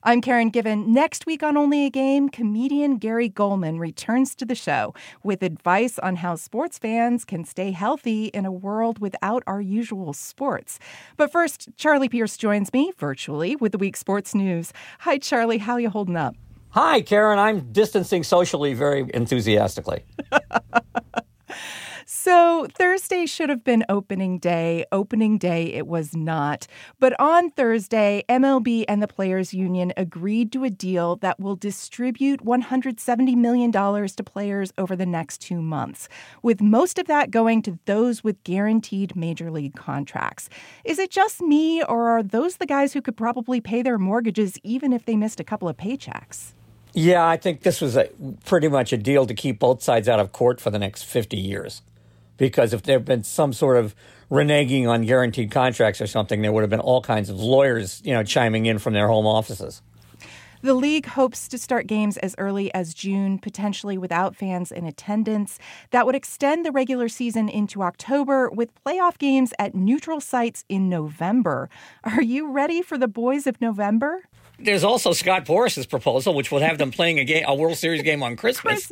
I'm Karen Given. Next week on Only a Game, comedian Gary Goldman returns to the show with advice on how sports fans can stay healthy in a world without our usual sports. But first, Charlie Pierce joins me virtually with the week's sports news. Hi, Charlie. How you holding up? Hi, Karen. I'm distancing socially very enthusiastically. So Thursday should have been opening day. Opening day it was not. But on Thursday, MLB and the Players Union agreed to a deal that will distribute $170 million to players over the next 2 months, with most of that going to those with guaranteed major league contracts. Is it just me, or are those the guys who could probably pay their mortgages even if they missed a couple of paychecks? Yeah, I think this was pretty much a deal to keep both sides out of court for the next 50 years. Because if there had been some sort of reneging on guaranteed contracts or something, there would have been all kinds of lawyers, chiming in from their home offices. The league hopes to start games as early as June, potentially without fans in attendance. That would extend the regular season into October, with playoff games at neutral sites in November. Are you ready for the boys of November? There's also Scott Boris's proposal, which would have them playing a World Series game on Christmas.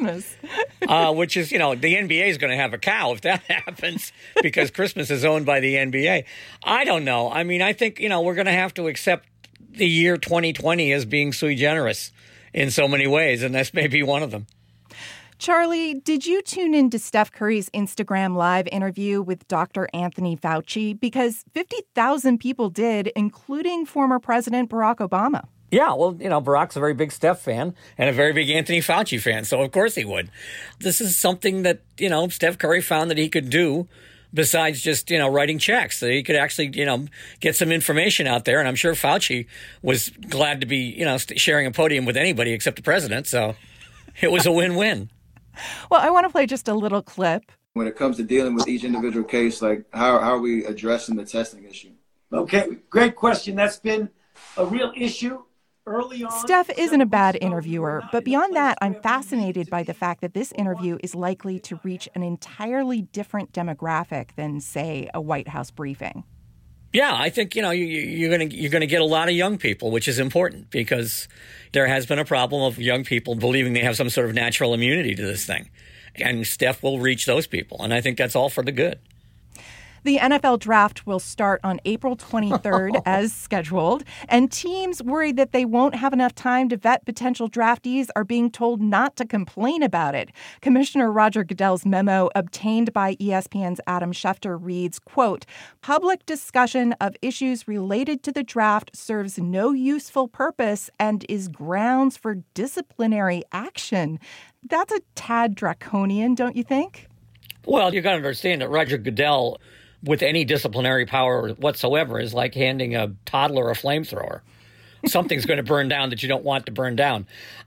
Which is, the NBA is going to have a cow if that happens, because Christmas is owned by the NBA. I don't know. I mean, I think, we're going to have to accept the year 2020 as being sui generis in so many ways, and this may be one of them. Charlie, did you tune into Steph Curry's Instagram Live interview with Dr. Anthony Fauci? Because 50,000 people did, including former President Barack Obama. Yeah, well, Barack's a very big Steph fan and a very big Anthony Fauci fan, so of course he would. This is something that, Steph Curry found that he could do besides just, writing checks. So he could actually, get some information out there, and I'm sure Fauci was glad to be, sharing a podium with anybody except the president, so it was a win-win. Well, I want to play just a little clip. When it comes to dealing with each individual case, how are we addressing the testing issue? Okay, great question. That's been a real issue early on. Steph isn't a bad interviewer, but beyond that, I'm fascinated by the fact that this interview is likely to reach an entirely different demographic than, say, a White House briefing. Yeah, I think, you're going to get a lot of young people, which is important, because there has been a problem of young people believing they have some sort of natural immunity to this thing. And Steph will reach those people, and I think that's all for the good. The NFL draft will start on April 23rd as scheduled, and teams worried that they won't have enough time to vet potential draftees are being told not to complain about it. Commissioner Roger Goodell's memo obtained by ESPN's Adam Schefter reads, quote, "Public discussion of issues related to the draft serves no useful purpose and is grounds for disciplinary action." That's a tad draconian, don't you think? Well, you got to understand that Roger Goodell, with any disciplinary power whatsoever, is like handing a toddler a flamethrower. Something's going to burn down that you don't want to burn down.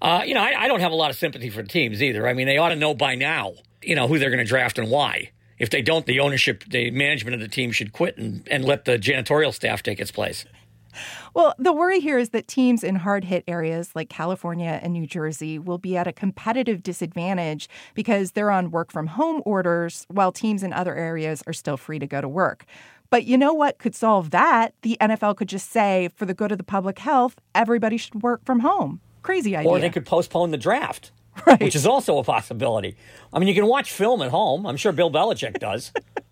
I don't have a lot of sympathy for teams either. I mean, they ought to know by now, who they're going to draft and why. If they don't, the ownership, the management of the team should quit and let the janitorial staff take its place. Well, the worry here is that teams in hard-hit areas like California and New Jersey will be at a competitive disadvantage because they're on work-from-home orders, while teams in other areas are still free to go to work. But you know what could solve that? The NFL could just say, for the good of the public health, everybody should work from home. Crazy idea. Or they could postpone the draft, right, which is also a possibility. I mean, you can watch film at home. I'm sure Bill Belichick does.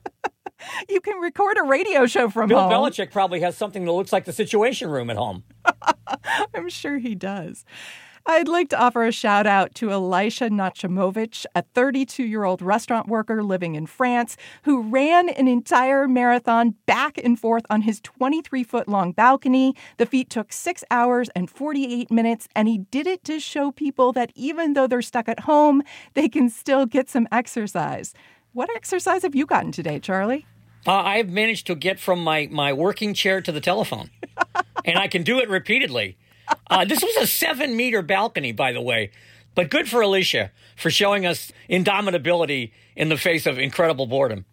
You can record a radio show from Bill home. Bill Belichick probably has something that looks like the Situation Room at home. I'm sure he does. I'd like to offer a shout out to Elisha Nachimovich, a 32-year-old restaurant worker living in France who ran an entire marathon back and forth on his 23-foot-long balcony. The feat took 6 hours and 48 minutes, and he did it to show people that even though they're stuck at home, they can still get some exercise. What exercise have you gotten today, Charlie? I've managed to get from my working chair to the telephone, and I can do it repeatedly. This was a 7-meter balcony, by the way, but good for Alicia for showing us indomitability in the face of incredible boredom.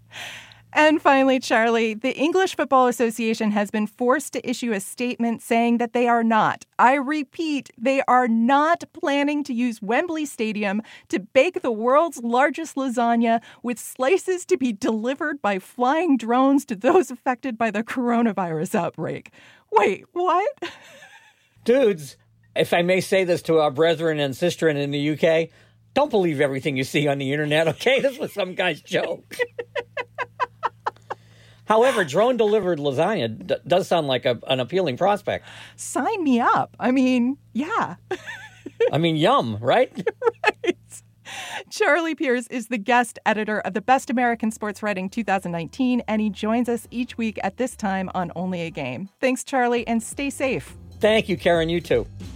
And finally, Charlie, the English Football Association has been forced to issue a statement saying that they are not, I repeat, they are not planning to use Wembley Stadium to bake the world's largest lasagna with slices to be delivered by flying drones to those affected by the coronavirus outbreak. Wait, what? Dudes, if I may say this to our brethren and sisterin in the UK, don't believe everything you see on the internet, okay? This was some guy's joke. However, drone-delivered lasagna does sound like an appealing prospect. Sign me up. I mean, yeah. I mean, yum, right? Right. Charlie Pierce is the guest editor of the Best American Sports Writing 2019, and he joins us each week at this time on Only a Game. Thanks, Charlie, and stay safe. Thank you, Karen. You too.